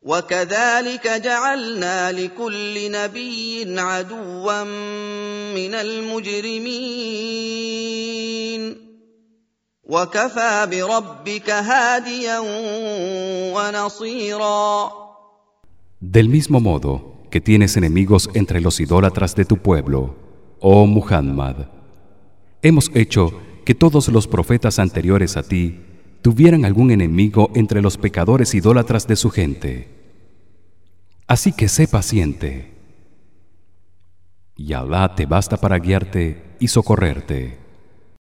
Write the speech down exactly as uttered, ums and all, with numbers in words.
وكذلك جعلنا لكل نبي عدوا من المجرمين وكفى بربك هاديا ونصيرا. Del mismo modo que tienes enemigos entre los idólatras de tu pueblo, oh Muhammad, hemos hecho que todos los profetas anteriores a ti tuvieran algún enemigo entre los pecadores idólatras de su gente. Así que sé paciente, y Allah te basta para guiarte y socorrerte.